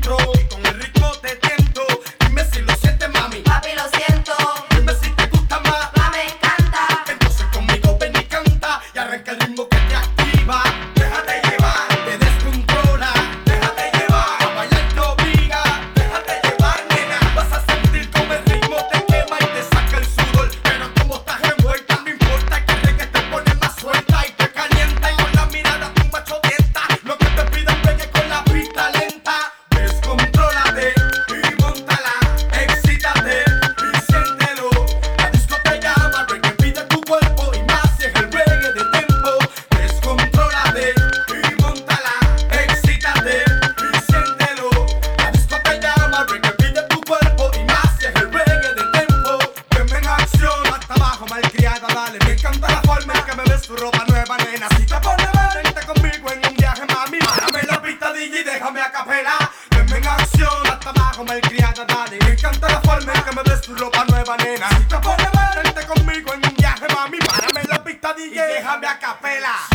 entro y con el ritmo te tiento. Dime si lo sientes, mami. Papi, lo siento. Dime si te gusta más. Ma, me encanta. Entonces conmigo ven y canta y arranca el ritmo que te activa. Déjate llevar, te descontrola. Déjate llevar, a bailar te obliga. Déjate llevar, nena. Vas a sentir como el ritmo te quema y te saca el sudor. Pero como estás envuelta, no importa que el reggae te pone más suelta y te calienta. Y con la mirada tu macho tienta. Lo que te pidan pegue con la pista lenta. Descontrólate y móntala. Excítate y siéntelo. La disco te llama, reggae pide tu cuerpo y más si es el reggae de tempo. Descontrólate y móntala. Excítate y siéntelo. La disco te llama, reggae pide tu cuerpo y más si es el reggae de tempo. Venme en acción, hasta abajo, malcriada, dale. Me encanta la forma en que me ves tu ropa nueva, nena. Si te pones vente conmigo en un viaje, mami. Párame la pista, DJ, déjame a capela. Venme en acción, hasta abajo, malcriada, dale. Me encanta la forma en que me ves tu ropa nueva, nena. Si te pones vente conmigo en un viaje, mami. Párame la pista, DJ, déjame a capela.